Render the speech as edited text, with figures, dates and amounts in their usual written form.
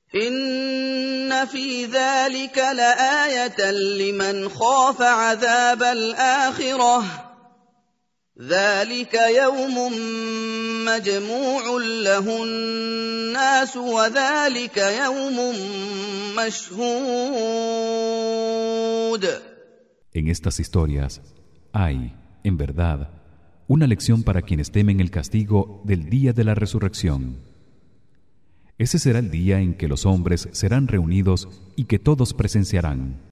إن في ذلك لآية لمن خاف عذاب الآخرة ذلك يوم مجموع له الناس وذلك يوم مشهود. En estas historias hay, en verdad, una lección para quienes temen el castigo del día de la resurrección. Ese será el día en que los hombres serán reunidos y que todos presenciarán.